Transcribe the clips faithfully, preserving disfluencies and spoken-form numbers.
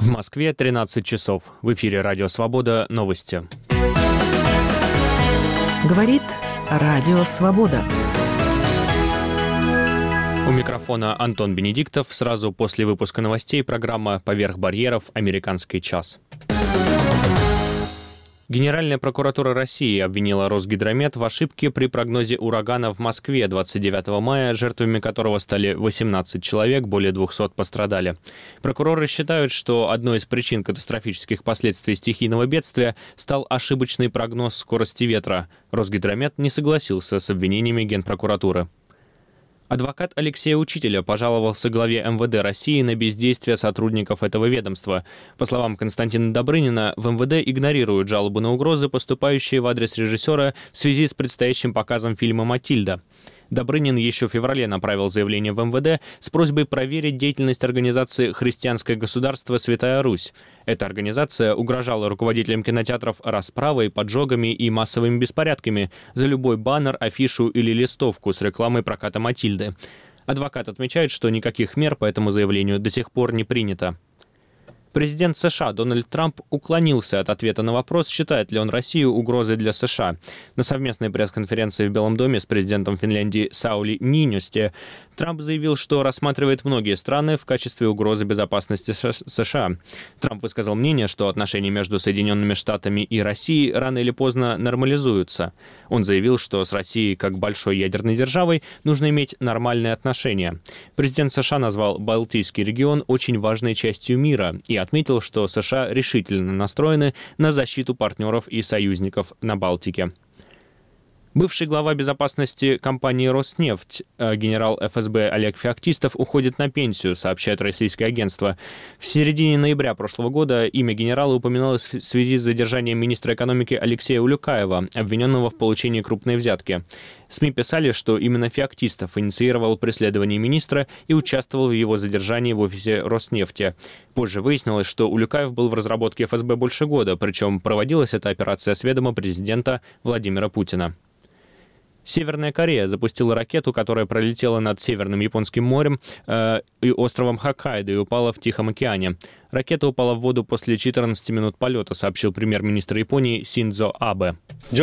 В Москве тринадцать часов. В эфире «Радио Свобода». Новости. Говорит Радио Свобода. У микрофона Антон Бенедиктов. Сразу после выпуска новостей программа «Поверх барьеров. Американский час». Генеральная прокуратура России обвинила Росгидромет в ошибке при прогнозе урагана в Москве двадцать девятого мая, жертвами которого стали восемнадцать человек, более двухсот пострадали. Прокуроры считают, что одной из причин катастрофических последствий стихийного бедствия стал ошибочный прогноз скорости ветра. Росгидромет не согласился с обвинениями Генпрокуратуры. Адвокат Алексея Учителя пожаловался главе эм вэ дэ России на бездействие сотрудников этого ведомства. По словам Константина Добрынина, в эм вэ дэ игнорируют жалобы на угрозы, поступающие в адрес режиссера в связи с предстоящим показом фильма «Матильда». Добрынин еще в феврале направил заявление в эм вэ дэ с просьбой проверить деятельность организации «Христианское государство. Святая Русь». Эта организация угрожала руководителям кинотеатров расправой, поджогами и массовыми беспорядками за любой баннер, афишу или листовку с рекламой проката «Матильды». Адвокат отмечает, что никаких мер по этому заявлению до сих пор не принято. Президент США Дональд Трамп уклонился от ответа на вопрос, считает ли он Россию угрозой для США. На совместной пресс-конференции в Белом доме с президентом Финляндии Саули Ниинисте Трамп заявил, что рассматривает многие страны в качестве угрозы безопасности США. Трамп высказал мнение, что отношения между Соединенными Штатами и Россией рано или поздно нормализуются. Он заявил, что с Россией как большой ядерной державой нужно иметь нормальные отношения. Президент США назвал Балтийский регион очень важной частью мира и отметил, что США решительно настроены на защиту партнеров и союзников на Балтике. Бывший глава безопасности компании «Роснефть», генерал эф эс бэ Олег Феоктистов, уходит на пенсию, сообщает российское агентство. В середине ноября прошлого года имя генерала упоминалось в связи с задержанием министра экономики Алексея Улюкаева, обвиненного в получении крупной взятки. СМИ писали, что именно Феоктистов инициировал преследование министра и участвовал в его задержании в офисе «Роснефти». Позже выяснилось, что Улюкаев был в разработке эф эс бэ больше года, причем проводилась эта операция с ведома президента Владимира Путина. Северная Корея запустила ракету, которая пролетела над Северным Японским морем э, и островом Хоккайдо и упала в Тихом океане. Ракета упала в воду после четырнадцати минут полета, сообщил премьер-министр Японии Синдзо Абе.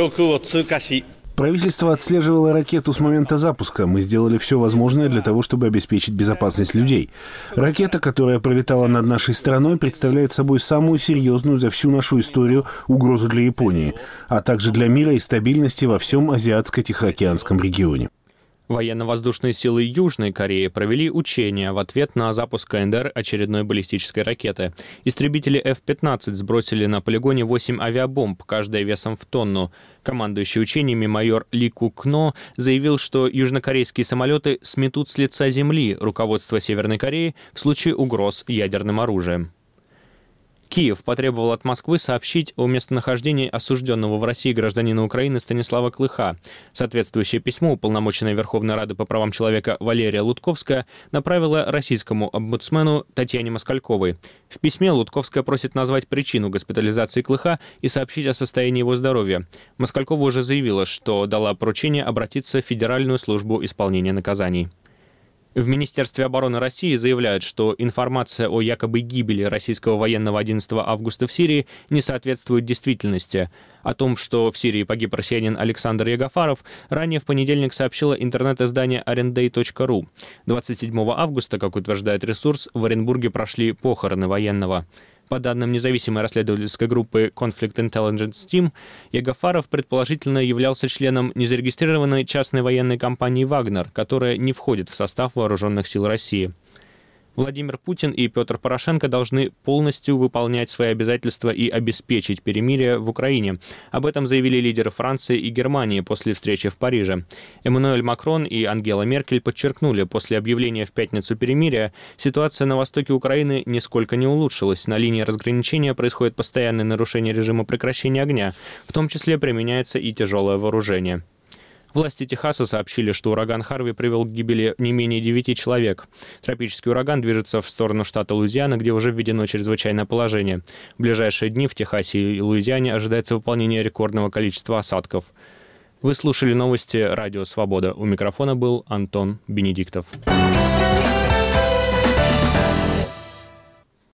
Правительство отслеживало ракету с момента запуска. Мы сделали все возможное для того, чтобы обеспечить безопасность людей. Ракета, которая пролетала над нашей страной, представляет собой самую серьезную за всю нашу историю угрозу для Японии, а также для мира и стабильности во всем Азиатско-Тихоокеанском регионе. Военно-воздушные силы Южной Кореи провели учения в ответ на запуск ка эн дэ эр очередной баллистической ракеты. Истребители эф пятнадцать сбросили на полигоне восемь авиабомб, каждая весом в тонну. Командующий учениями майор Ли Кук Но заявил, что южнокорейские самолеты сметут с лица земли руководство Северной Кореи в случае угроз ядерным оружием. Киев потребовал от Москвы сообщить о местонахождении осужденного в России гражданина Украины Станислава Клыха. Соответствующее письмо уполномоченная Верховной Рады по правам человека Валерия Лутковская направила российскому омбудсмену Татьяне Москальковой. В письме Лутковская просит назвать причину госпитализации Клыха и сообщить о состоянии его здоровья. Москалькова уже заявила, что дала поручение обратиться в Федеральную службу исполнения наказаний. В Министерстве обороны России заявляют, что информация о якобы гибели российского военного одиннадцатого августа в Сирии не соответствует действительности. О том, что в Сирии погиб россиянин Александр Ягафаров, ранее в понедельник сообщило интернет-издание арендей точка ру. двадцать седьмого августа, как утверждает ресурс, в Оренбурге прошли похороны военного. По данным независимой расследовательской группы Conflict Intelligence Team, Ягафаров предположительно являлся членом незарегистрированной частной военной компании «Вагнер», которая не входит в состав вооруженных сил России. Владимир Путин и Петр Порошенко должны полностью выполнять свои обязательства и обеспечить перемирие в Украине. Об этом заявили лидеры Франции и Германии после встречи в Париже. Эммануэль Макрон и Ангела Меркель подчеркнули, после объявления в пятницу перемирия ситуация на востоке Украины нисколько не улучшилась. На линии разграничения происходит постоянное нарушение режима прекращения огня, в том числе применяется и тяжелое вооружение. Власти Техаса сообщили, что ураган Харви привел к гибели не менее девяти человек. Тропический ураган движется в сторону штата Луизиана, где уже введено чрезвычайное положение. В ближайшие дни в Техасе и Луизиане ожидается выполнение рекордного количества осадков. Вы слушали новости «Радио Свобода». У микрофона был Антон Бенедиктов.